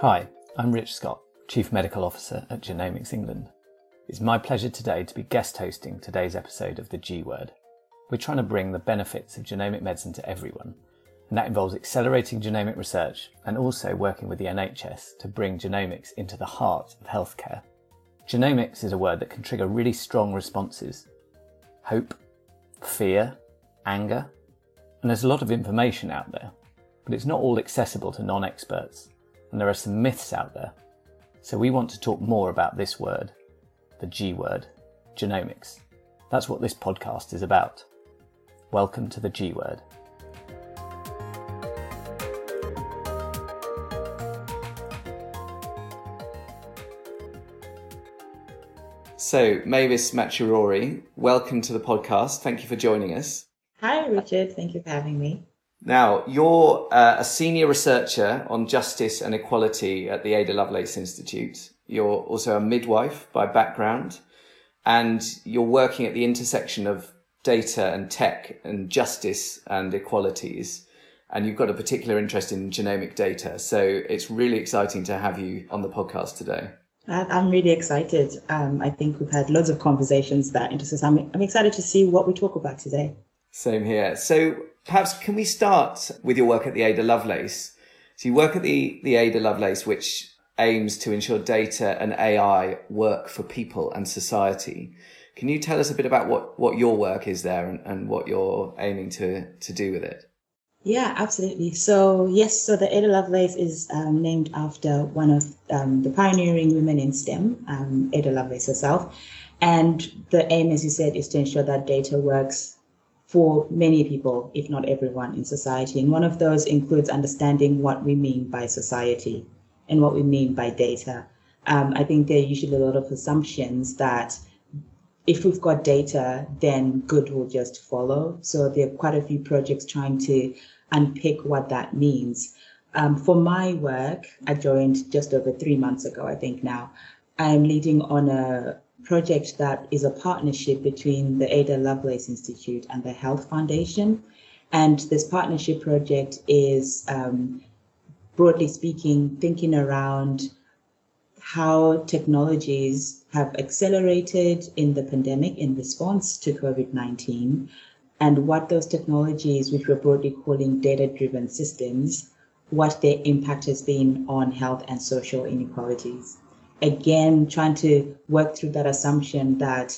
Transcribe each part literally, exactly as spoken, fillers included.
Hi, I'm Rich Scott, Chief Medical Officer at Genomics England. It's my pleasure today to be guest hosting today's episode of The G Word. We're trying to bring the benefits of genomic medicine to everyone, and that involves accelerating genomic research and also working with the N H S to bring genomics into the heart of healthcare. Genomics is a word that can trigger really strong responses. Hope, fear, anger, and there's a lot of information out there, but it's not all accessible to non-experts, and there are some myths out there. So we want to talk more about this word, the G word, genomics. That's what this podcast is about. Welcome to the G Word. So, Mavis Maturori, welcome to the podcast. Thank you for joining us. Hi, Richard. Thank you for having me. Now, you're uh, a senior researcher on justice and equality at the Ada Lovelace Institute. You're also a midwife by background, and you're working at the intersection of data and tech and justice and equalities. And you've got a particular interest in genomic data. So it's really exciting to have you on the podcast today. I'm really excited. Um, I think we've had loads of conversations that interest us. I'm, I'm excited to see what we talk about today. Same here. So perhaps can we start with your work at the Ada Lovelace? So you work at the, the Ada Lovelace, which aims to ensure data and A I work for people and society. Can you tell us a bit about what, what your work is there and, and what you're aiming to, to do with it? Yeah, absolutely. So yes, so the Ada Lovelace is um, named after one of um, the pioneering women in STEM, um, Ada Lovelace herself. And the aim, as you said, is to ensure that data works for many people, if not everyone in society. And one of those includes understanding what we mean by society and what we mean by data. Um, I think there are usually a lot of assumptions that if we've got data, then good will just follow. So there are quite a few projects trying to unpick what that means. Um, for my work, I joined just over three months ago, I think now. I'm leading on a project that is a partnership between the Ada Lovelace Institute and the Health Foundation. And this partnership project is, um, broadly speaking, thinking around how technologies have accelerated in the pandemic in response to COVID nineteen, and what those technologies, which we're broadly calling data-driven systems, what their impact has been on health and social inequalities. Again, trying to work through that assumption that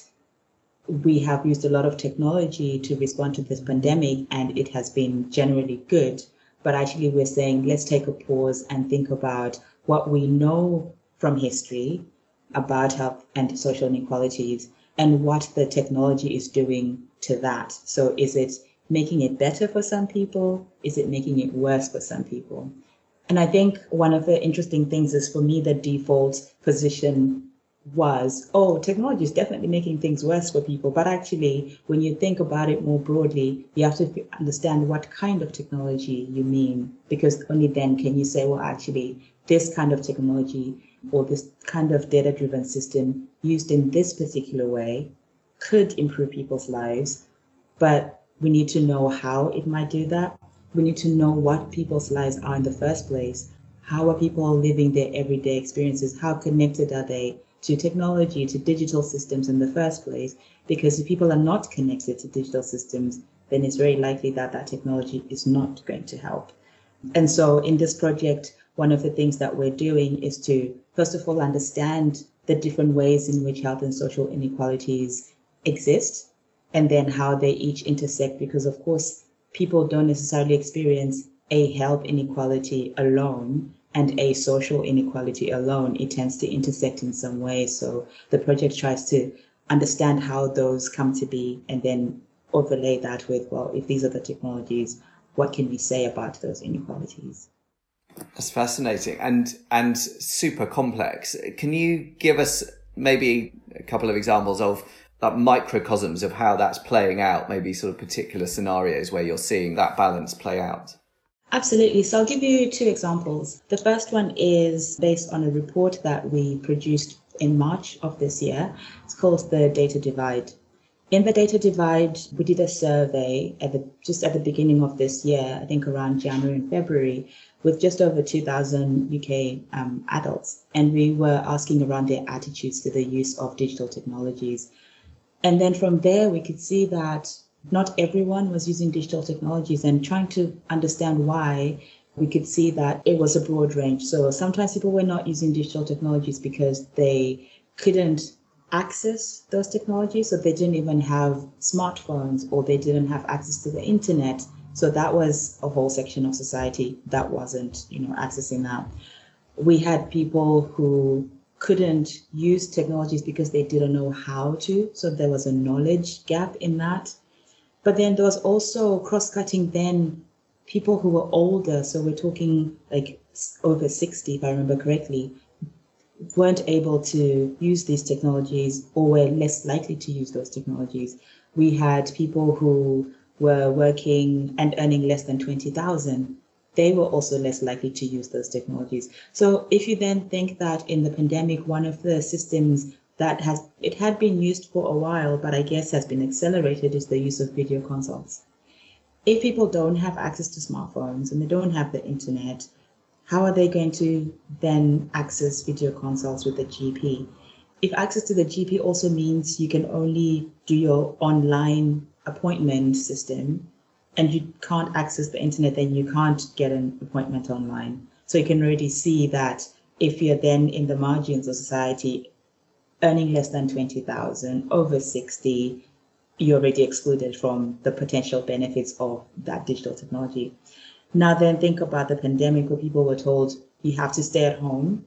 we have used a lot of technology to respond to this pandemic and it has been generally good, but actually we're saying, let's take a pause and think about what we know from history about health and social inequalities and what the technology is doing to that. So is it making it better for some people? Is it making it worse for some people? And I think one of the interesting things is, for me, the default position was, oh, technology is definitely making things worse for people. But actually, when you think about it more broadly, you have to understand what kind of technology you mean, because only then can you say, well, actually, this kind of technology or this kind of data-driven system used in this particular way could improve people's lives, but we need to know how it might do that. We need to know what people's lives are in the first place. How are people living their everyday experiences? How connected are they to technology, to digital systems in the first place? Because if people are not connected to digital systems, then it's very likely that that technology is not going to help. And so in this project, one of the things that we're doing is to, first of all, understand the different ways in which health and social inequalities exist, and then how they each intersect, because of course, people don't necessarily experience a health inequality alone and a social inequality alone. It tends to intersect in some way. So the project tries to understand how those come to be and then overlay that with, well, if these are the technologies, what can we say about those inequalities? That's fascinating and and super complex. Can you give us maybe a couple of examples of like microcosms of how that's playing out, maybe sort of particular scenarios where you're seeing that balance play out? Absolutely. So I'll give you two examples. The first one is based on a report that we produced in March of this year. It's called The Data Divide. In the data divide, we did a survey at the just at the beginning of this year, I think around January and February, with just over two thousand U K um, adults. And we were asking around their attitudes to the use of digital technologies. And then from there, we could see that not everyone was using digital technologies, and trying to understand why, we could see that it was a broad range. So sometimes people were not using digital technologies because they couldn't access those technologies. So they didn't even have smartphones, or they didn't have access to the internet. So that was a whole section of society that wasn't, you know, accessing that. We had people who couldn't use technologies because they didn't know how to. So there was a knowledge gap in that. But then there was also cross-cutting then people who were older. So we're talking like over sixty, if I remember correctly, weren't able to use these technologies, or were less likely to use those technologies. We had people who were working and earning less than twenty thousand. They were also less likely to use those technologies. So if you then think that in the pandemic, one of the systems that has, it had been used for a while, but I guess has been accelerated, is the use of video consults. If people don't have access to smartphones and they don't have the internet, how are they going to then access video consults with the G P? If access to the G P also means you can only do your online appointment system and you can't access the internet, then you can't get an appointment online. So you can already see that if you're then in the margins of society, earning less than twenty thousand, over sixty, you're already excluded from the potential benefits of that digital technology. Now then, think about the pandemic, where people were told you have to stay at home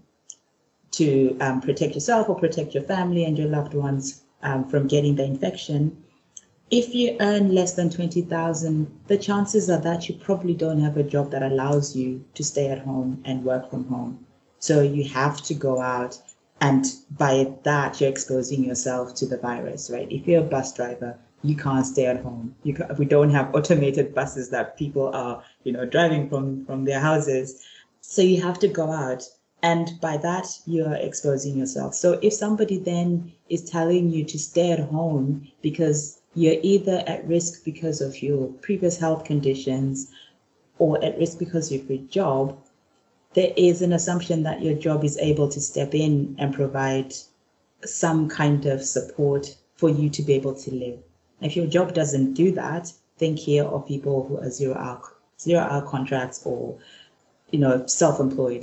to um, protect yourself or protect your family and your loved ones um, from getting the infection. If you earn less than twenty thousand, the chances are that you probably don't have a job that allows you to stay at home and work from home. So you have to go out, and by that, you're exposing yourself to the virus, right? If you're a bus driver, you can't stay at home. You can, we don't have automated buses that people are, you know, driving from, from their houses. So you have to go out, and by that, you're exposing yourself. So if somebody then is telling you to stay at home because you're either at risk because of your previous health conditions or at risk because of your job, there is an assumption that your job is able to step in and provide some kind of support for you to be able to live. If your job doesn't do that, think here of people who are zero hour, zero hour contracts, or, you know, self-employed.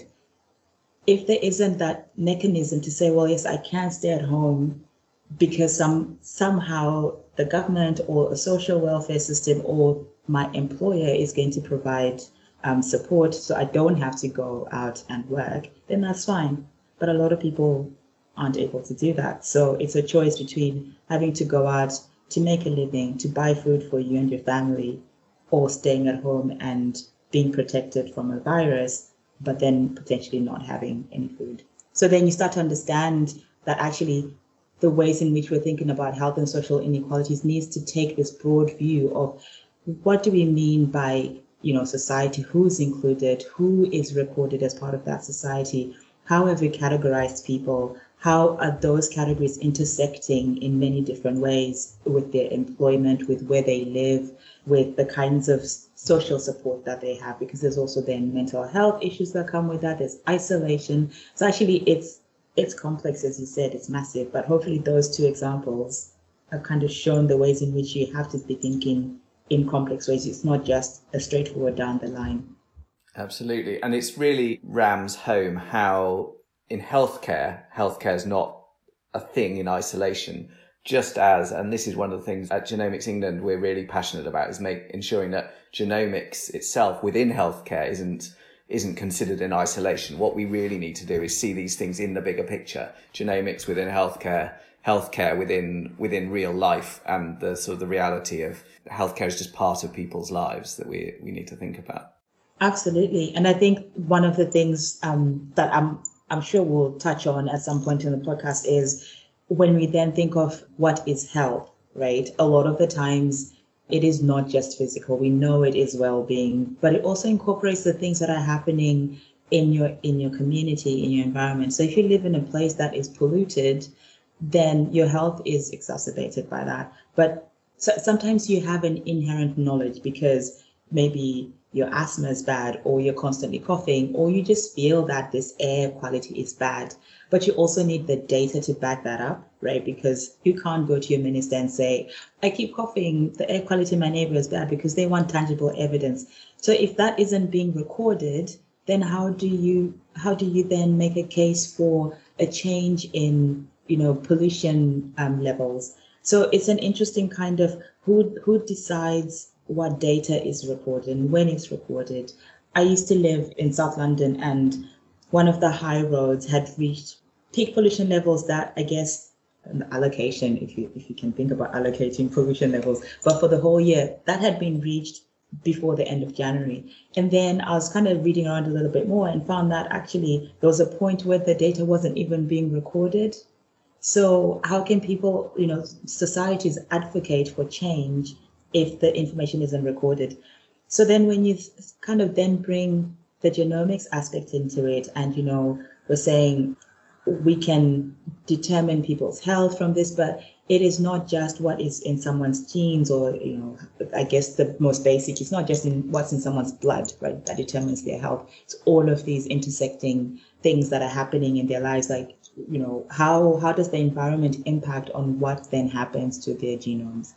If there isn't that mechanism to say, well, yes, I can stay at home because some somehow the government or a social welfare system or my employer is going to provide um, support so I don't have to go out and work, then that's fine. But a lot of people aren't able to do that. So it's a choice between having to go out to make a living, to buy food for you and your family, or staying at home and being protected from a virus, but then potentially not having any food. So then you start to understand that actually the ways in which we're thinking about health and social inequalities needs to take this broad view of what do we mean by, you know, society, who's included, who is recorded as part of that society, how have we categorized people, how are those categories intersecting in many different ways with their employment, with where they live, with the kinds of social support that they have, because there's also then mental health issues that come with that, there's isolation. So actually it's it's complex, as you said, it's massive, but hopefully those two examples have kind of shown the ways in which you have to be thinking in complex ways. It's not just a straightforward down the line. Absolutely. And it's really rams home how in healthcare, healthcare is not a thing in isolation, just as, and this is one of the things at Genomics England we're really passionate about, is make ensuring that genomics itself within healthcare isn't isn't considered in isolation. What we really need to do is see these things in the bigger picture. Genomics within healthcare, healthcare within within real life, and the sort of the reality of healthcare is just part of people's lives that we we need to think about. Absolutely. And I think one of the things um, that I'm I'm sure we'll touch on at some point in the podcast is when we then think of what is health, right? A lot of the times it is not just physical. We know it is well-being, but it also incorporates the things that are happening in your in your community, in your environment. So if you live in a place that is polluted, then your health is exacerbated by that. But so, sometimes you have an inherent knowledge because maybe your asthma is bad, or you're constantly coughing, or you just feel that this air quality is bad. But you also need the data to back that up, right? Because you can't go to your minister and say, I keep coughing, the air quality in my neighbor is bad, because they want tangible evidence. So if that isn't being recorded, then how do you how do you then make a case for a change in, you know, pollution um, levels? So it's an interesting kind of who who decides what data is recorded and when it's recorded. I used to live in South London, and one of the high roads had reached peak pollution levels that, I guess, an allocation, if you if you can think about allocating pollution levels, but for the whole year, that had been reached before the end of January. And then I was kind of reading around a little bit more and found that actually there was a point where the data wasn't even being recorded. So how can people, you know, societies advocate for change if the information isn't recorded? So then when you kind of then bring the genomics aspect into it, and, you know, we're saying we can determine people's health from this, but it is not just what is in someone's genes, or, you know, I guess the most basic, it's not just in what's in someone's blood, right, that determines their health. It's all of these intersecting things that are happening in their lives, like, you know, how how does the environment impact on what then happens to their genomes?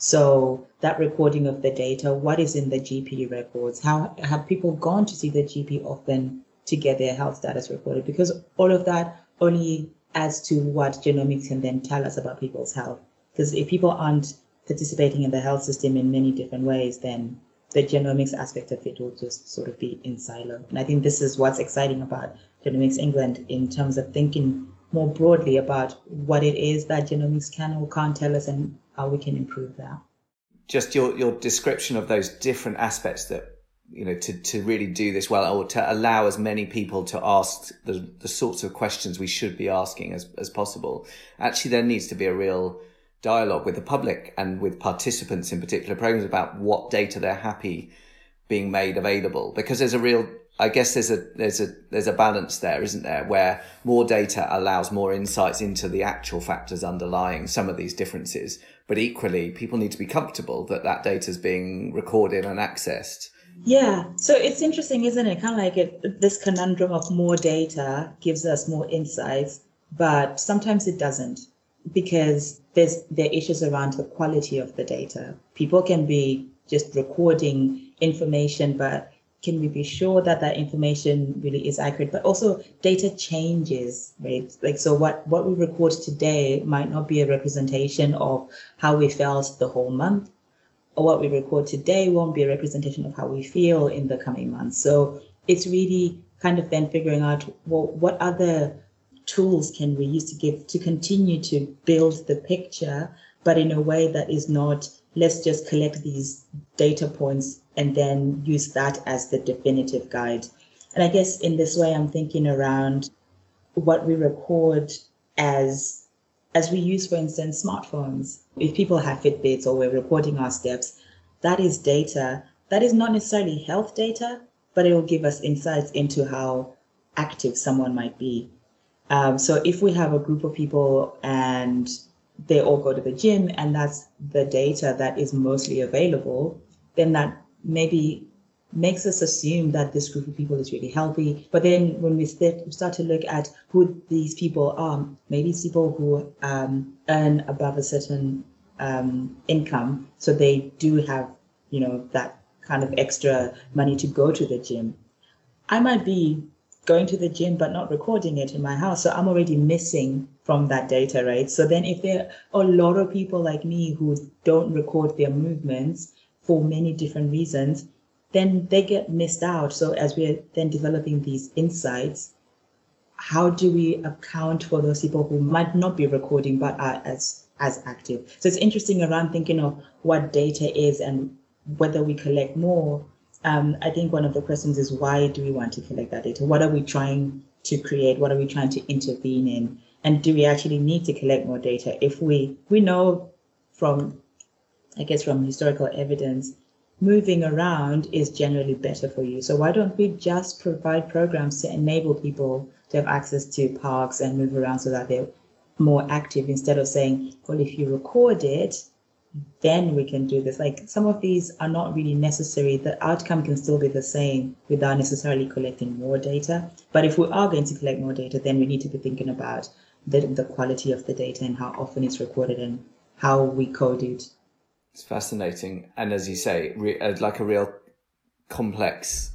So that recording of the data, what is in the G P records? How have people gone to see the G P often to get their health status recorded? Because all of that only adds to what genomics can then tell us about people's health. Because if people aren't participating in the health system in many different ways, then the genomics aspect of it will just sort of be in silo. And I think this is what's exciting about Genomics England in terms of thinking more broadly about what it is that genomics can or can't tell us and how we can improve that. Just your, your description of those different aspects that, you know, to, to really do this well, or to allow as many people to ask the, the sorts of questions we should be asking as, as possible. Actually, there needs to be a real dialogue with the public and with participants in particular programs about what data they're happy being made available, because there's a real, I guess there's a, there's a, there's a balance there, isn't there? Where more data allows more insights into the actual factors underlying some of these differences. But equally, people need to be comfortable that that data is being recorded and accessed. Yeah, so it's interesting, isn't it? Kind of like it, this conundrum of more data gives us more insights, but sometimes it doesn't, because there's there are issues around the quality of the data. People can be just recording information, but can we be sure that that information really is accurate? But also data changes, right? Like, so what, what we record today might not be a representation of how we felt the whole month, or what we record today won't be a representation of how we feel in the coming months. So it's really kind of then figuring out, well, what other tools can we use to give to continue to build the picture, but in a way that is not, let's just collect these data points and then use that as the definitive guide. And I guess in this way, I'm thinking around what we record as as we use, for instance, smartphones. If people have Fitbits or we're recording our steps, that is data. That is not necessarily health data, but it will give us insights into how active someone might be. Um, so if we have a group of people and they all go to the gym and that's the data that is mostly available, then that maybe makes us assume that this group of people is really healthy. But then when we start to look at who these people are, maybe it's people who um, earn above a certain um, income, so they do have, you know, that kind of extra money to go to the gym. I might be going to the gym but not recording it in my house, so I'm already missing from that data, right? So then if there are a lot of people like me who don't record their movements for many different reasons, then they get missed out. So as we're then developing these insights, how do we account for those people who might not be recording but are as, as active? So it's interesting around thinking of what data is and whether we collect more. Um, I think one of the questions is, why do we want to collect that data? What are we trying to create? What are we trying to intervene in? And do we actually need to collect more data? If we, we know from, I guess, from historical evidence, moving around is generally better for you. So why don't we just provide programs to enable people to have access to parks and move around so that they more active instead of saying, well, if you record it, then we can do this. Like some of these are not really necessary. The outcome can still be the same without necessarily collecting more data. But if we are going to collect more data, then we need to be thinking about the, the quality of the data and how often it's recorded and how we code it. It's fascinating. And as you say, re- like a real complex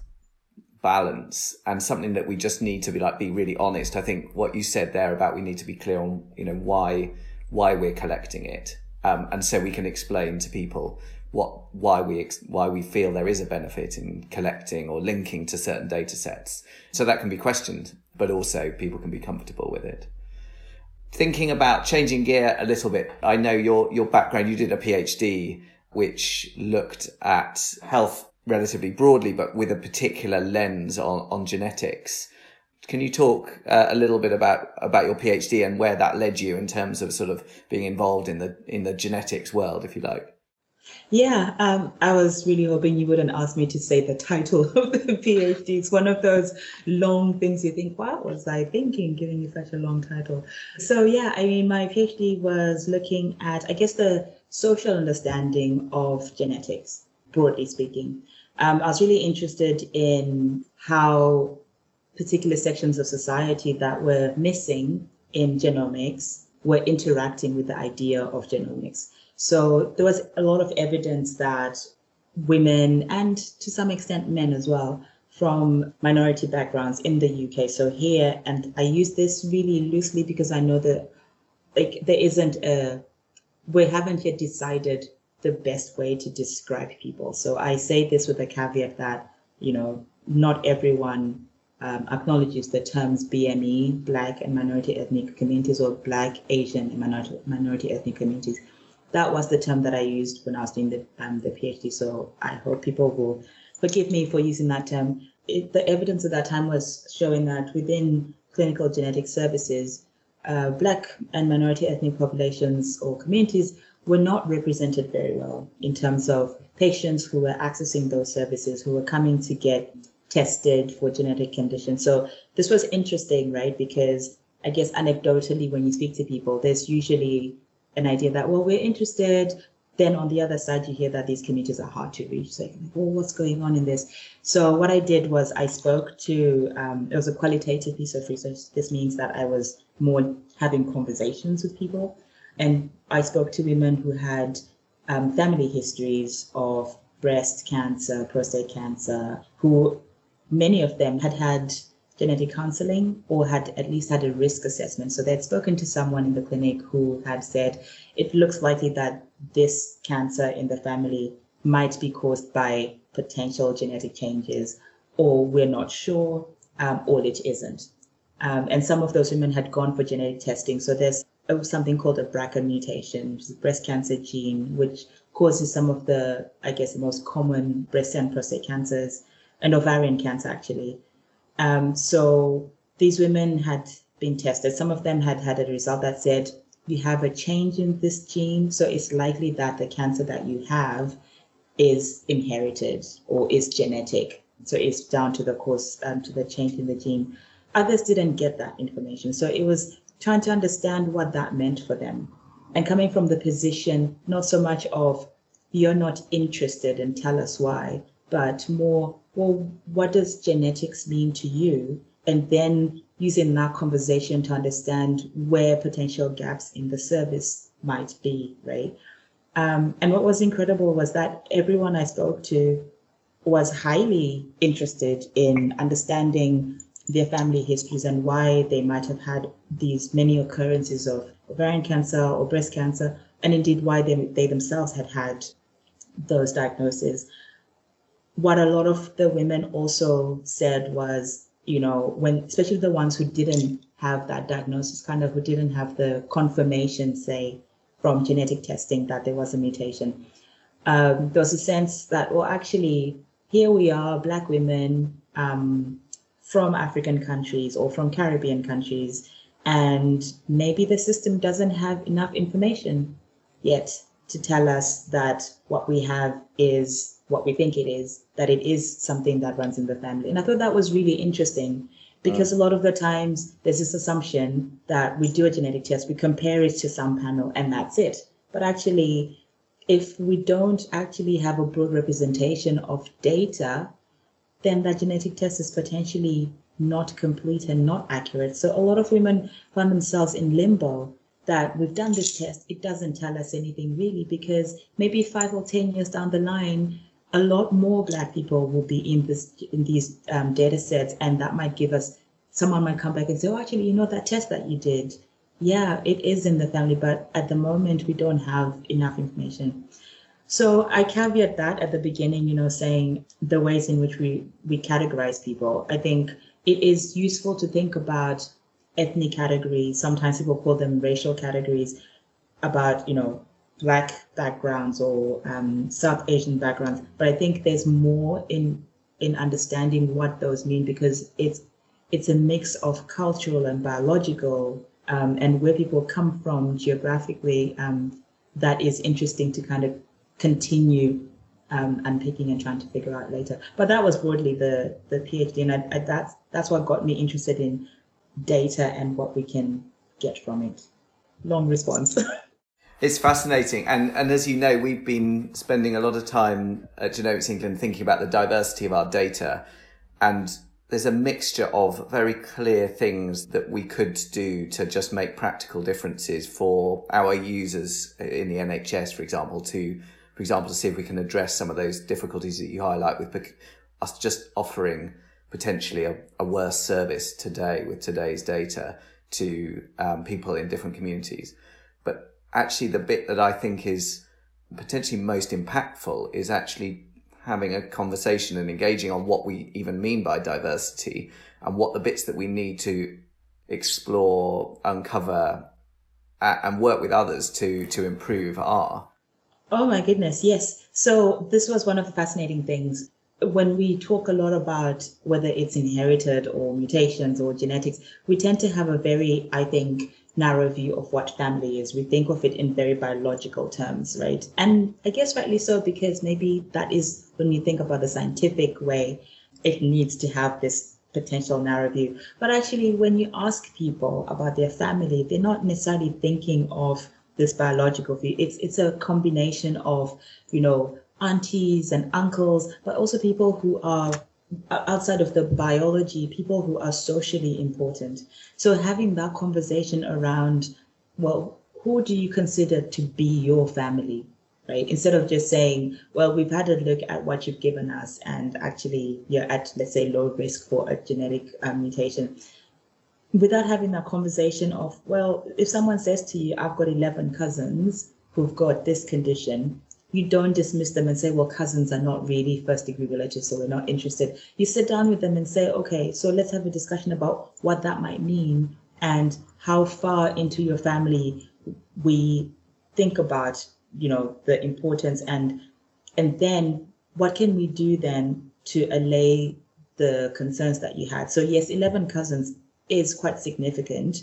balance and something that we just need to be like, be really honest. I think what you said there about we need to be clear on, you know, why, why we're collecting it. Um, and so we can explain to people what, why we, ex- why we feel there is a benefit in collecting or linking to certain data sets. So that can be questioned, but also people can be comfortable with it. Thinking about changing gear a little bit, I know your, your background, you did a PhD which looked at health relatively broadly, but with a particular lens on, on genetics. Can you talk uh, a little bit about, about your PhD and where that led you in terms of sort of being involved in the in the genetics world, if you like? Yeah, um, I was really hoping you wouldn't ask me to say the title of the PhD. It's one of those long things you think, what was I thinking, giving you such a long title? So yeah, I mean, my PhD was looking at, I guess, the social understanding of genetics, broadly speaking. Um, I was really interested in how particular sections of society that were missing in genomics were interacting with the idea of genomics. So there was a lot of evidence that women, and to some extent men as well, from minority backgrounds in the U K. So here, and I use this really loosely because I know that like there isn't a, we haven't yet decided the best way to describe people. So I say this with a caveat that, you know, not everyone um, acknowledges the terms B M E, Black and minority ethnic communities, or Black, Asian and minority, minority ethnic communities. That was the term that I used when I was doing the, um, the PhD. So I hope people will forgive me for using that term. It, the evidence at that time was showing that within clinical genetic services, uh, Black and minority ethnic populations or communities were not represented very well in terms of patients who were accessing those services, who were coming to get tested for genetic conditions. So this was interesting, right? Because I guess anecdotally, when you speak to people, there's usually an idea that, well, we're interested. Then on the other side, you hear that these communities are hard to reach. So, like, well, what's going on in this? So what I did was I spoke to, um, it was a qualitative piece of research. This means that I was more having conversations with people. And I spoke to women who had um, family histories of breast cancer, prostate cancer, who many of them had had genetic counseling or had at least had a risk assessment. So they'd spoken to someone in the clinic who had said, it looks likely that this cancer in the family might be caused by potential genetic changes, or we're not sure, um, or it isn't. Um, and some of those women had gone for genetic testing. So there's something called a B R C A mutation, which is a breast cancer gene, which causes some of the, I guess, the most common breast and prostate cancers, and ovarian cancer, actually. Um, so these women had been tested. Some of them had had a result that said, you have a change in this gene, so it's likely that the cancer that you have is inherited or is genetic. So it's down to the cause, um, to the change in the gene. Others didn't get that information. So it was trying to understand what that meant for them. And coming from the position, not so much of, you're not interested and tell us why, but more, well, what does genetics mean to you? And then using that conversation to understand where potential gaps in the service might be, right? Um, and what was incredible was that everyone I spoke to was highly interested in understanding their family histories and why they might have had these many occurrences of ovarian cancer or breast cancer, and indeed why they, they themselves had had those diagnoses. What a lot of the women also said was, you know, when, especially the ones who didn't have that diagnosis, kind of who didn't have the confirmation, say, from genetic testing that there was a mutation, um, there was a sense that, well, actually, here we are, Black women um, from African countries or from Caribbean countries, and maybe the system doesn't have enough information yet to tell us that what we have is what we think it is, that it is something that runs in the family. And I thought that was really interesting Because a lot of the times there's this assumption that we do a genetic test, we compare it to some panel, and that's it. But actually, if we don't actually have a broad representation of data, then that genetic test is potentially not complete and not accurate. So a lot of women find themselves in limbo, that we've done this test, it doesn't tell us anything really, because maybe five or ten years down the line, a lot more Black people will be in this in these um, data sets, and that might give us, someone might come back and say, oh, actually, you know, that test that you did, yeah, it is in the family, but at the moment we don't have enough information. So I caveat that at the beginning, you know, saying the ways in which we, we categorize people. I think it is useful to think about ethnic categories. Sometimes people call them racial categories, about, you know, Black backgrounds or um, South Asian backgrounds. But I think there's more in in understanding what those mean, because it's it's a mix of cultural and biological um, and where people come from geographically, um, that is interesting to kind of continue um, unpicking and trying to figure out later. But that was broadly the the PhD, and I, I, that's that's what got me interested in data and what we can get from it. Long response. It's fascinating. And, and as you know, we've been spending a lot of time at Genomics England thinking about the diversity of our data. And there's a mixture of very clear things that we could do to just make practical differences for our users in the N H S, for example, to, for example, to see if we can address some of those difficulties that you highlight with us just offering potentially a, a worse service today with today's data to um, people in different communities. But actually, the bit that I think is potentially most impactful is actually having a conversation and engaging on what we even mean by diversity and what the bits that we need to explore, uncover, uh, and work with others to to improve are. Oh my goodness, yes. So this was one of the fascinating things. When we talk a lot about whether it's inherited or mutations or genetics, we tend to have a very, I think, narrow view of what family is. We think of it in very biological terms, right? And I guess rightly so, because maybe that is, when you think about the scientific way, it needs to have this potential narrow view. But actually, when you ask people about their family, they're not necessarily thinking of this biological view. It's it's a combination of, you know, aunties and uncles, but also people who are outside of the biology, people who are socially important. So having that conversation around, well, who do you consider to be your family, right? Instead of just saying, well, we've had a look at what you've given us, and actually you're at, let's say, low risk for a genetic um, mutation. Without having that conversation of, well, if someone says to you, I've got eleven cousins who've got this condition, you don't dismiss them and say, well, cousins are not really first degree relatives, so we're not interested. You sit down with them and say, okay, so let's have a discussion about what that might mean and how far into your family we think about, you know, the importance, and and then what can we do then to allay the concerns that you had. So yes, eleven cousins is quite significant.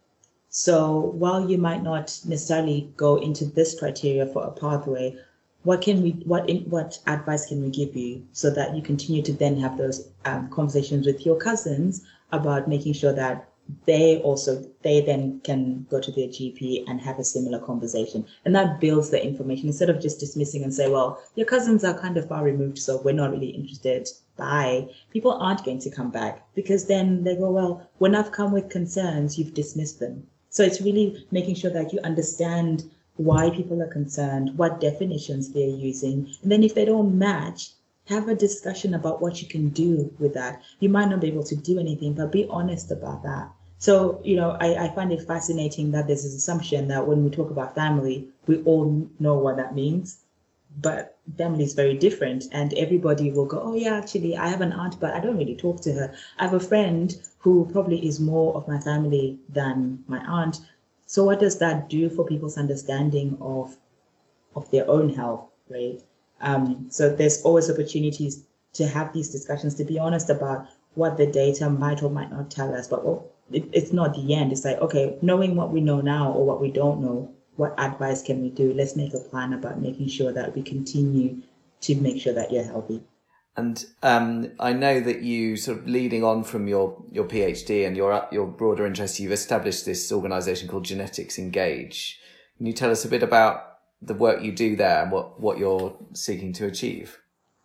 So while you might not necessarily go into this criteria for a pathway, what can we, what in, what advice can we give you so that you continue to then have those um, conversations with your cousins about making sure that they also, they then can go to their G P and have a similar conversation. And that builds the information instead of just dismissing and say, well, your cousins are kind of far removed, so we're not really interested. Bye. People aren't going to come back, because then they go, well, when I've come with concerns, you've dismissed them. So it's really making sure that you understand why people are concerned, what definitions they're using. And then if they don't match, have a discussion about what you can do with that. You might not be able to do anything, but be honest about that. So, you know, I, I find it fascinating that there's this assumption that when we talk about family, we all know what that means. But family is very different, and everybody will go, oh yeah, actually, I have an aunt, but I don't really talk to her. I have a friend who probably is more of my family than my aunt. So what does that do for people's understanding of of their own health, right? Um, so there's always opportunities to have these discussions, to be honest about what the data might or might not tell us. But well, it, it's not the end. It's like, okay, knowing what we know now or what we don't know, what advice can we do? Let's make a plan about making sure that we continue to make sure that you're healthy. And um, I know that you sort of leading on from your, your PhD and your your broader interests, you've established this organisation called Genetics Engage. Can you tell us a bit about the work you do there and what, what you're seeking to achieve?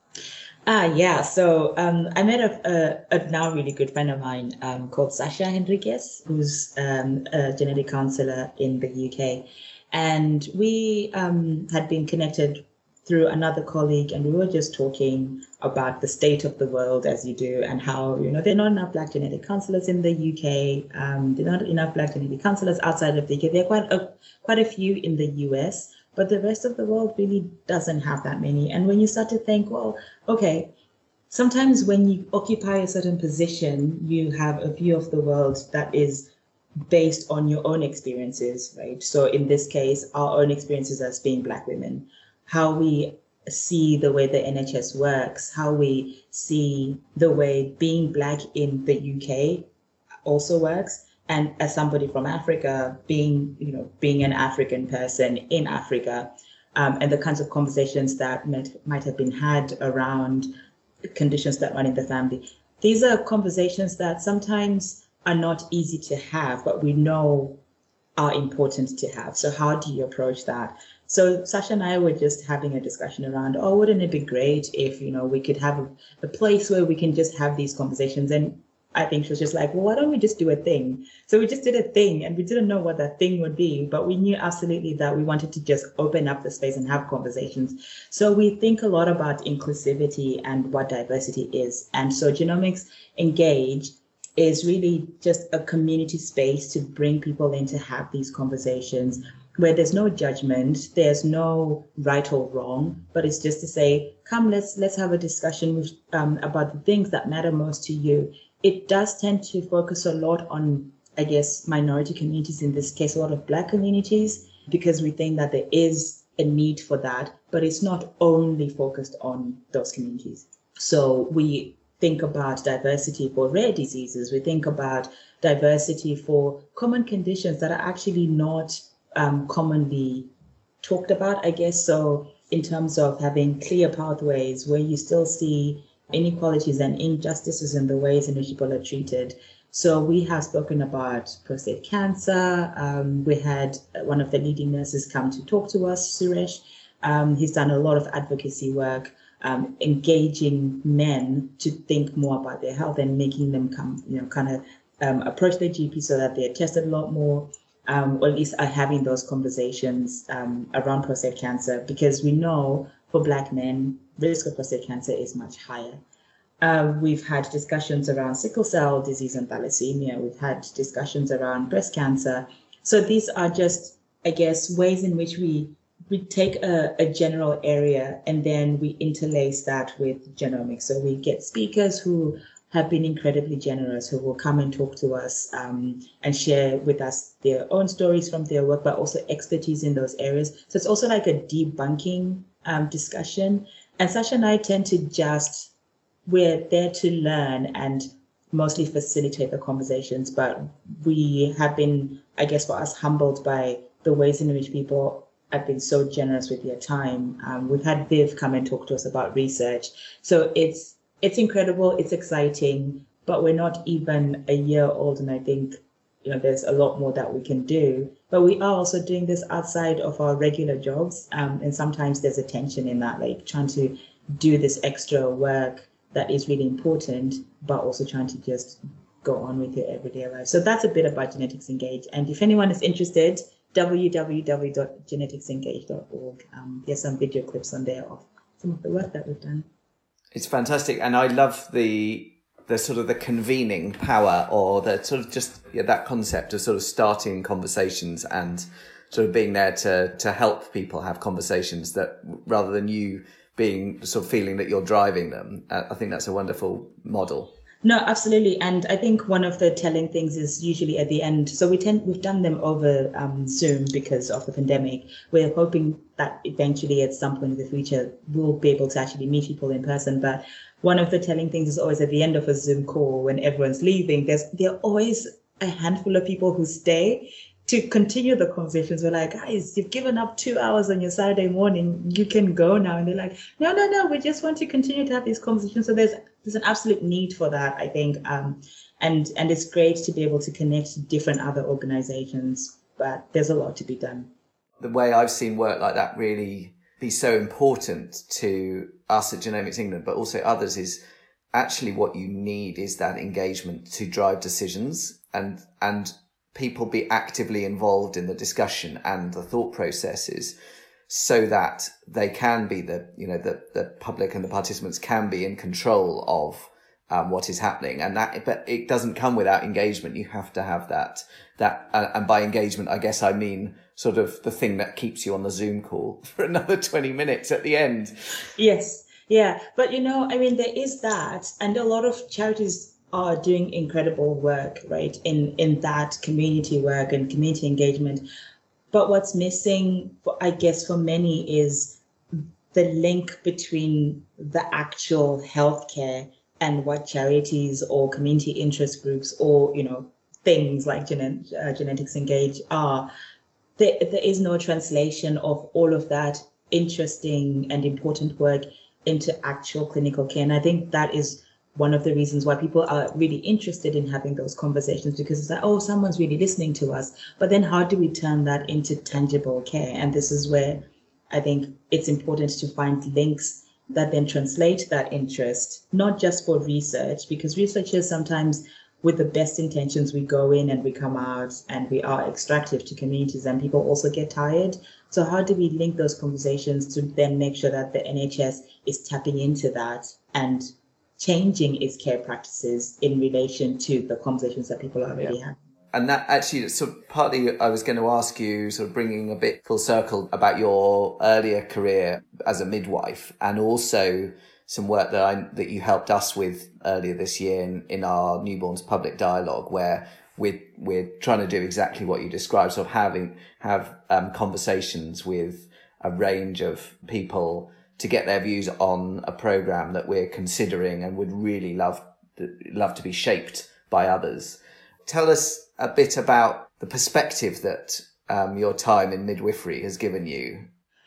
Ah, yeah. So um, I met a, a, a now really good friend of mine um, called Sasha Henriquez, who's um, a genetic counselor in the U K. And we um, had been connected through another colleague, and we were just talking about the state of the world, as you do, and how, you know, there are not enough Black genetic counselors in the U K. Um, there are not enough Black genetic counselors outside of the U K. There are quite a, quite a few in the U S, but the rest of the world really doesn't have that many. And when you start to think, well, okay, sometimes when you occupy a certain position, you have a view of the world that is based on your own experiences, right? So in this case, our own experiences as being Black women, how we see the way the N H S works, how we see the way being Black in the U K also works. And as somebody from Africa, being, you know, being an African person in Africa, um, and the kinds of conversations that might, might have been had around conditions that run in the family. These are conversations that sometimes are not easy to have, but we know are important to have. So how do you approach that? So Sasha and I were just having a discussion around, oh, wouldn't it be great if, you know, we could have a, a place where we can just have these conversations? And I think she was just like, well, why don't we just do a thing? So we just did a thing, and we didn't know what that thing would be, but we knew absolutely that we wanted to just open up the space and have conversations. So we think a lot about inclusivity and what diversity is. And so Genomics Engage is really just a community space to bring people in to have these conversations where there's no judgment, there's no right or wrong, but it's just to say, come, let's let's have a discussion with, um, about the things that matter most to you. It does tend to focus a lot on, I guess, minority communities, in this case, a lot of Black communities, because we think that there is a need for that, but it's not only focused on those communities. So we think about diversity for rare diseases. We think about diversity for common conditions that are actually not um, commonly talked about, I guess. So in terms of having clear pathways where you still see inequalities and injustices in the ways in which people are treated. So we have spoken about prostate cancer. Um, we had one of the leading nurses come to talk to us, Suresh. Um, he's done a lot of advocacy work, um, engaging men to think more about their health and making them come, you know, kind of um, approach their G P so that they're tested a lot more, um, or at least are having those conversations um, around prostate cancer, because we know for Black men, risk of prostate cancer is much higher. Uh, we've had discussions around sickle cell disease and thalassemia. We've had discussions around breast cancer. So these are just, I guess, ways in which we we take a, a general area and then we interlace that with genomics. So we get speakers who have been incredibly generous, who will come and talk to us um, and share with us their own stories from their work, but also expertise in those areas. So it's also like a debunking um, discussion. And Sasha and I tend to just, we're there to learn and mostly facilitate the conversations, but we have been, I guess for us, humbled by the ways in which people have been so generous with their time. Um, we've had Viv come and talk to us about research. So it's it's incredible, it's exciting, but we're not even a year old, and I think, you know, there's a lot more that we can do. But we are also doing this outside of our regular jobs, um, and sometimes there's a tension in that, like trying to do this extra work that is really important, but also trying to just go on with your everyday life. So that's a bit about Genetics Engage. And if anyone is interested, w w w dot genetics engage dot org. Um, there's some video clips on there of some of the work that we've done. It's fantastic. And I love the the sort of the convening power, or the sort of just yeah, that concept of sort of starting conversations and sort of being there to to help people have conversations, that rather than you being sort of feeling that you're driving them. Uh, I think that's a wonderful model. No, absolutely. And I think one of the telling things is usually at the end. So we tend, we've done them over um, Zoom because of the pandemic. We're hoping that eventually at some point in the future, we'll be able to actually meet people in person. But one of the telling things is always at the end of a Zoom call when everyone's leaving, there's there are always a handful of people who stay to continue the conversations. We're like, guys, you've given up two hours on your Saturday morning. You can go now. And they're like, no, no, no, we just want to continue to have these conversations. So there's there's an absolute need for that, I think. Um, and and it's great to be able to connect to different other organizations, but there's a lot to be done. The way I've seen work like that really be so important to us at Genomics England, but also others, is actually what you need is that engagement to drive decisions, and and people be actively involved in the discussion and the thought processes, so that they can be the, you know, the, the public and the participants can be in control of um, what is happening. And that, but it doesn't come without engagement. You have to have that, that, uh, and by engagement, I guess I mean sort of the thing that keeps you on the Zoom call for another twenty minutes at the end. Yes. Yeah. But, you know, I mean, there is that, and a lot of charities are doing incredible work, right, in, in that community work and community engagement. But what's missing, for, I guess, for many is the link between the actual healthcare and what charities or community interest groups or, you know, things like Gen- uh, Genetics Engage are. There, there is no translation of all of that interesting and important work into actual clinical care. And I think that is one of the reasons why people are really interested in having those conversations, because it's like, oh, someone's really listening to us. But then how do we turn that into tangible care? And this is where I think it's important to find links that then translate that interest, not just for research, because researchers sometimes, with the best intentions, we go in and we come out and we are extractive to communities, and people also get tired. So how do we link those conversations to then make sure that the N H S is tapping into that and changing its care practices in relation to the conversations that people are already yeah. having? And that actually, so partly I was going to ask you, sort of bringing a bit full circle, about your earlier career as a midwife, and also some work that I, that you helped us with earlier this year in, in our Newborns Public Dialogue, where we're, we're trying to do exactly what you described, sort of having, have um, conversations with a range of people to get their views on a program that we're considering and would really love love to be shaped by others. Tell us a bit about the perspective that um, your time in midwifery has given you.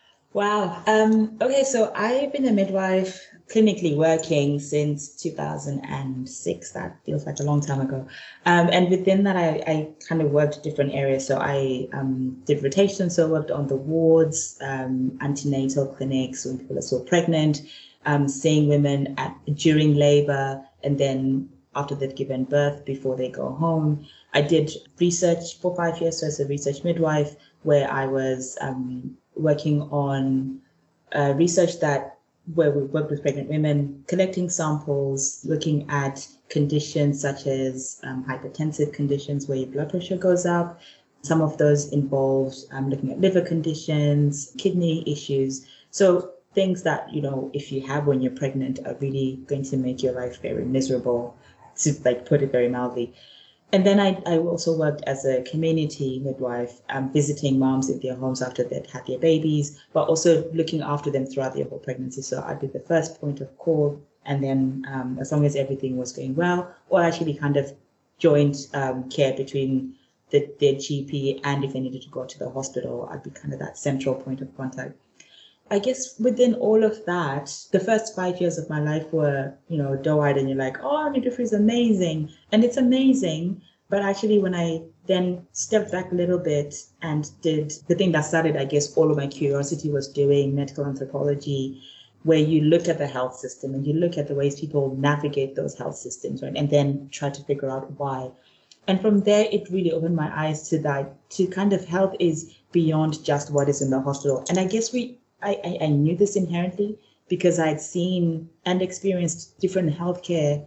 Wow. Um, okay, so I've been a midwife clinically working since two thousand six. That feels like a long time ago. Um, and within that, I, I kind of worked different areas. So I um, did rotation, so worked on the wards, um, antenatal clinics when people are still pregnant, um, seeing women at, during labor, and then after they've given birth, before they go home. I did research for five years, so as a research midwife, where I was um, working on uh, research that where we worked with pregnant women, collecting samples, looking at conditions such as um, hypertensive conditions where your blood pressure goes up. Some of those involved um, looking at liver conditions, kidney issues. So things that, you know, if you have when you're pregnant are really going to make your life very miserable, to like put it very mildly. And then I, I also worked as a community midwife, um, visiting moms in their homes after they'd had their babies, but also looking after them throughout their whole pregnancy. So I'd be the first point of call, and then um, as long as everything was going well, or actually kind of joint um, care between the, their G P and if they needed to go to the hospital, I'd be kind of that central point of contact. I guess within all of that, the first five years of my life were, you know, doe-eyed, and you're like, oh, midwifery is amazing. And it's amazing. But actually, when I then stepped back a little bit and did the thing that started, I guess, all of my curiosity was doing medical anthropology, where you look at the health system and you look at the ways people navigate those health systems, right? And then try to figure out why. And from there, it really opened my eyes to that, to kind of health is beyond just what is in the hospital. And I guess we, I, I knew this inherently because I'd seen and experienced different healthcare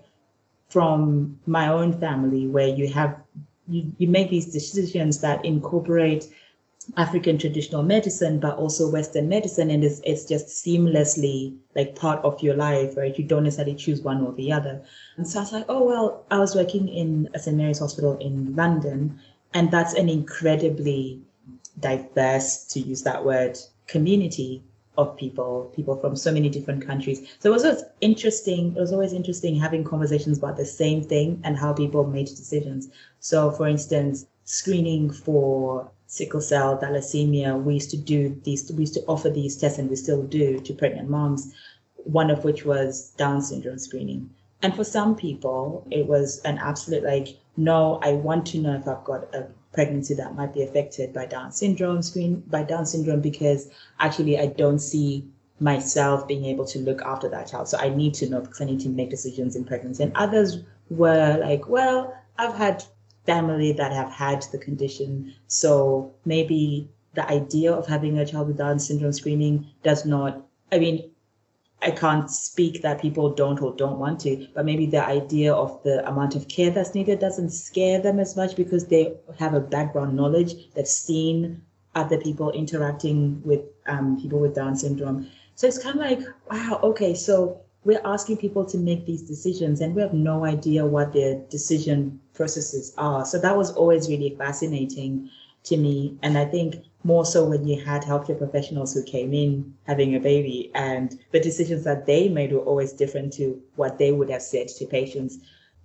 from my own family, where you have, you, you make these decisions that incorporate African traditional medicine, but also Western medicine. And it's, it's just seamlessly like part of your life, right? You don't necessarily choose one or the other. And so I was like, oh, well, I was working in Saint Mary's Hospital in London, and that's an incredibly diverse, to use that word, community of people, people from so many different countries. So it was always interesting. It was always interesting having conversations about the same thing and how people made decisions. So for instance, screening for sickle cell, thalassemia, we used to do these, we used to offer these tests, and we still do, to pregnant moms, one of which was Down syndrome screening. And for some people, it was an absolute like, no, I want to know if I've got a pregnancy that might be affected by Down syndrome, screen by Down syndrome, because actually I don't see myself being able to look after that child. So I need to know because I need to make decisions in pregnancy. And others were like, well, I've had family that have had the condition, so maybe the idea of having a child with Down syndrome screening does not, I mean, I can't speak that people don't or don't want to, but maybe the idea of the amount of care that's needed doesn't scare them as much because they have a background knowledge. They've seen other people interacting with um, people with Down syndrome. So it's kind of like, wow, okay, so we're asking people to make these decisions and we have no idea what their decision processes are. So that was always really fascinating to me. And I think more so when you had healthcare professionals who came in having a baby, and the decisions that they made were always different to what they would have said to patients.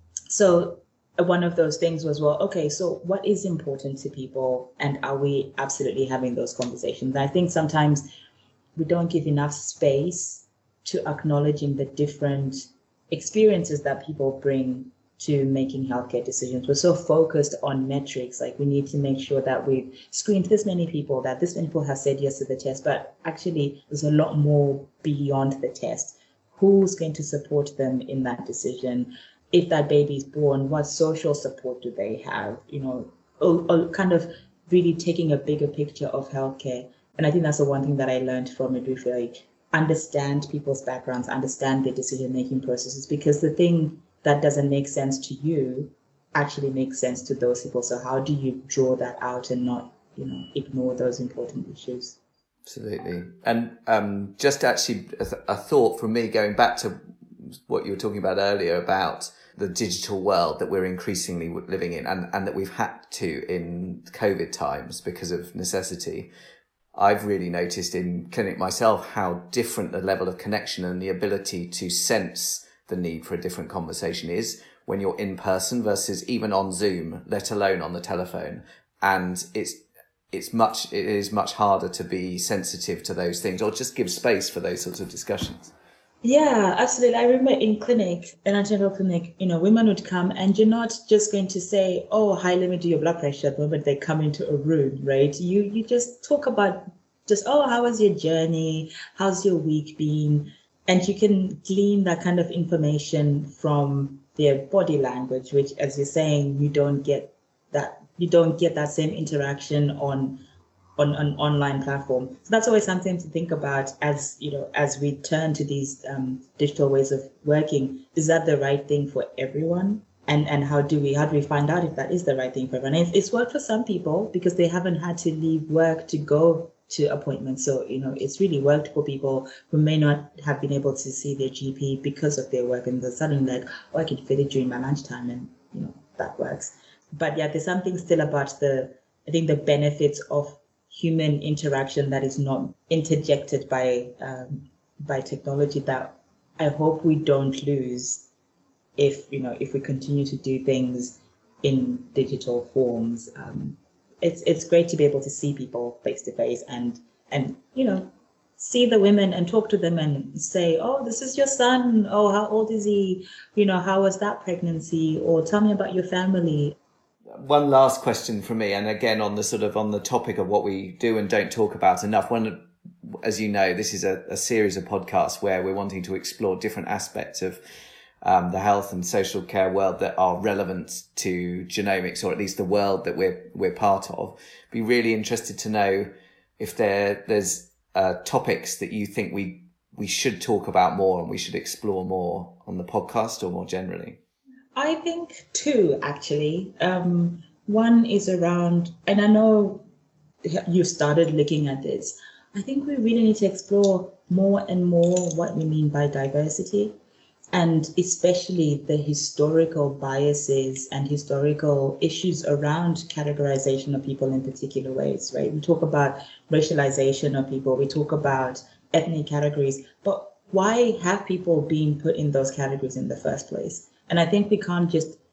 So one of those things was, well, okay, so what is important to people, and are we absolutely having those conversations? And I think sometimes we don't give enough space to acknowledging the different experiences that people bring to making healthcare decisions. We're so focused on metrics, like we need to make sure that we've screened this many people, that this many people have said yes to the test, but actually there's a lot more beyond the test. Who's going to support them in that decision? If that baby is born, what social support do they have? You know, or, or kind of really taking a bigger picture of healthcare. And I think that's the one thing that I learned from midwifery, like understand people's backgrounds, understand their decision-making processes, because the thing that doesn't make sense to you actually makes sense to those people. So how do you draw that out and not, you know, ignore those important issues? Absolutely. And um, just actually a, th- a thought from me going back to what you were talking about earlier about the digital world that we're increasingly living in, and, and that we've had to in COVID times because of necessity. I've really noticed in clinic myself how different the level of connection and the ability to sense the need for a different conversation is when you're in person versus even on Zoom, let alone on the telephone. And it's it's much it is much harder to be sensitive to those things or just give space for those sorts of discussions. Yeah, absolutely. I remember in clinic, in a general clinic, you know, women would come and you're not just going to say, oh, hi, let me do your blood pressure the moment they come into a room, right? You you just talk about just, oh, how was your journey? How's your week been? And you can glean that kind of information from their body language, which, as you're saying, you don't get that you don't get that same interaction on on an online platform. So that's always something to think about as, you know, as we turn to these um, digital ways of working. Is that the right thing for everyone? And and how do we how do we find out if that is the right thing for everyone? It's, it's worked for some people because they haven't had to leave work to go to appointments. So, you know, it's really worked for people who may not have been able to see their G P because of their work, and they're suddenly like, oh, I can fit it during my lunchtime, and, you know, that works. But yeah, there's something still about the, I think, the benefits of human interaction that is not interjected by um, by technology that I hope we don't lose if, you know, if we continue to do things in digital forms. Um, it's it's great to be able to see people face to face and and you know, see the women and talk to them and say, oh, this is your son. Oh, how old is he? You know, how was that pregnancy? Or tell me about your family. One last question from me, and again on the sort of on the topic of what we do and don't talk about enough. One, as you know, this is a, a series of podcasts where we're wanting to explore different aspects of um, the health and social care world that are relevant to genomics, or at least the world that we're we're part of. Be really interested to know if there there's uh, topics that you think we we should talk about more and we should explore more on the podcast, or more generally. I think two, actually. Um, one is around, and I know you started looking at this, I think we really need to explore more and more what we mean by diversity, and especially the historical biases and historical issues around categorization of people in particular ways, right? We talk about racialization of people, we talk about ethnic categories, but why have people been put in those categories in the first place? And I think we can't just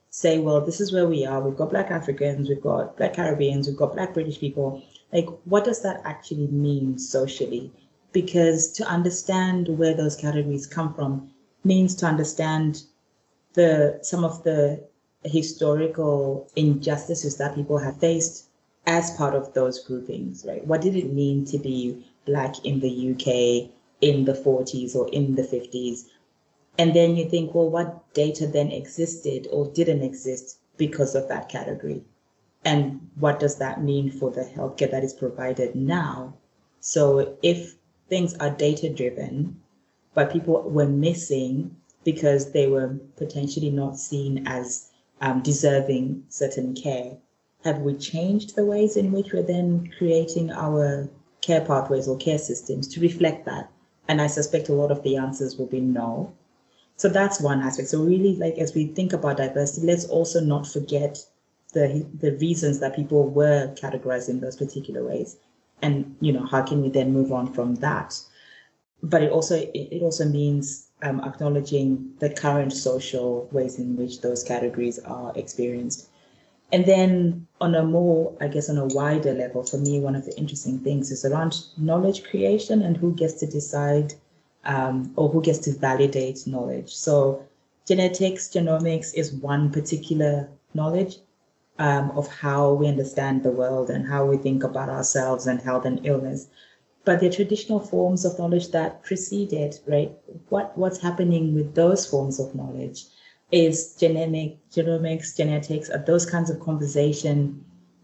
say, well, this is where we are. We've got Black Africans, we've got Black Caribbeans, we've got Black British people. Like, what does that actually mean socially? Because to understand where those categories come from means to understand the some of the historical injustices that people have faced as part of those groupings, right? What did it mean to be Black in the U K in the forties or in the fifties? And then you think, well, what data then existed or didn't exist because of that category? And what does that mean for the healthcare that is provided now? So if things are data driven, but people were missing because they were potentially not seen as um, deserving certain care, have we changed the ways in which we're then creating our care pathways or care systems to reflect that? And I suspect a lot of the answers will be no. So that's one aspect. So really, like, as we think about diversity, let's also not forget the the reasons that people were categorized in those particular ways. And, you know, how can we then move on from that? But it also it also means um, acknowledging the current social ways in which those categories are experienced. And then on a more, I guess, on a wider level, for me, one of the interesting things is around knowledge creation and who gets to decide um, or who gets to validate knowledge. So genetics, genomics is one particular knowledge um, of how we understand the world and how we think about ourselves and health and illness. But the traditional forms of knowledge that preceded, right? What what's happening with those forms of knowledge? Is genetic, genomics, genetics, are those kinds of conversation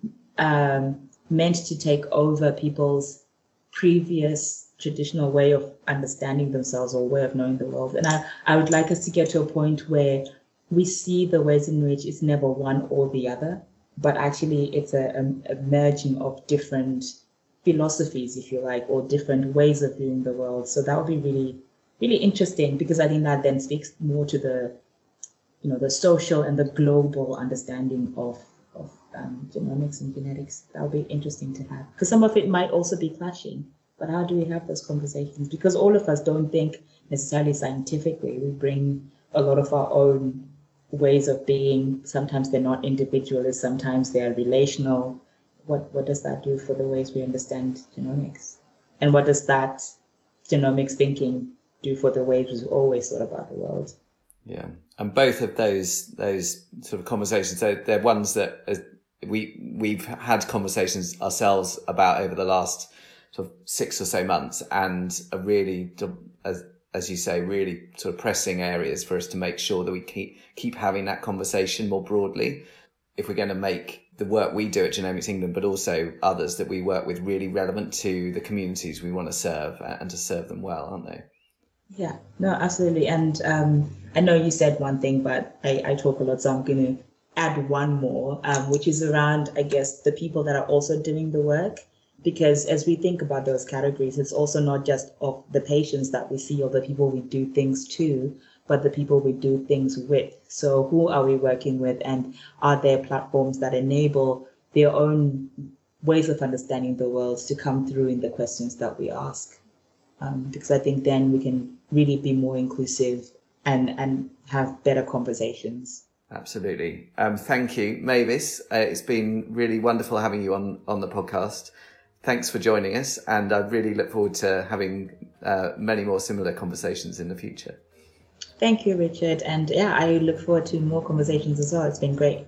um, meant to take over people's previous traditional way of understanding themselves or way of knowing the world? And I, I would like us to get to a point where we see the ways in which it's never one or the other, but actually it's a, a, a merging of different philosophies, if you like, or different ways of viewing the world. So that would be really, really interesting, because I think that then speaks more to the you know, the social and the global understanding of, of um, genomics and genetics. That would be interesting to have, because some of it might also be clashing. But how do we have those conversations? Because all of us don't think necessarily scientifically. We bring a lot of our own ways of being. Sometimes they're not individualist, sometimes they're relational. What, what does that do for the ways we understand genomics? And what does that genomics thinking do for the ways we've always thought about the world? Yeah, and both of those those sort of conversations, they're, they're ones that uh, we we've had conversations ourselves about over the last sort of six or so months, and are really, as as you say, really sort of pressing areas for us to make sure that we keep keep having that conversation more broadly, if we're going to make the work we do at Genomics England, but also others that we work with, really relevant to the communities we want to serve, and to serve them well, aren't they? Yeah, no, absolutely. And um, I know you said one thing, but I, I talk a lot, so I'm going to add one more, um, which is around, I guess, the people that are also doing the work. Because as we think about those categories, it's also not just of the patients that we see or the people we do things to, but the people we do things with. So who are we working with, and are there platforms that enable their own ways of understanding the world to come through in the questions that we ask? Um, because I think then we can really be more inclusive and, and have better conversations. Absolutely. Um, thank you, Mavis. Uh, it's been really wonderful having you on, on the podcast. Thanks for joining us. And I really look forward to having uh, many more similar conversations in the future. Thank you, Richard. And yeah, I look forward to more conversations as well. It's been great.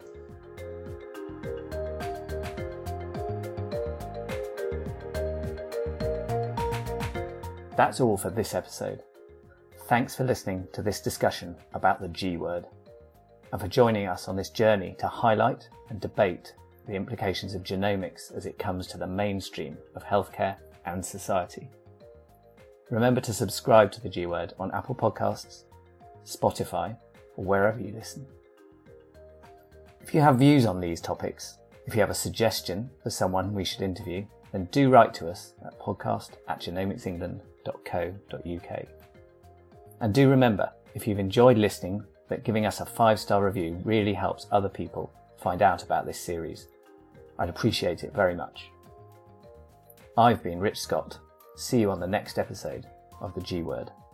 That's all for this episode. Thanks for listening to this discussion about the G word, and for joining us on this journey to highlight and debate the implications of genomics as it comes to the mainstream of healthcare and society. Remember to subscribe to the G word on Apple Podcasts, Spotify, or wherever you listen. If you have views on these topics, if you have a suggestion for someone we should interview, then do write to us at podcast at genomics england dot co dot uk. And do remember, if you've enjoyed listening, that giving us a five-star review really helps other people find out about this series. I'd appreciate it very much. I've been Rich Scott. See you on the next episode of The G Word.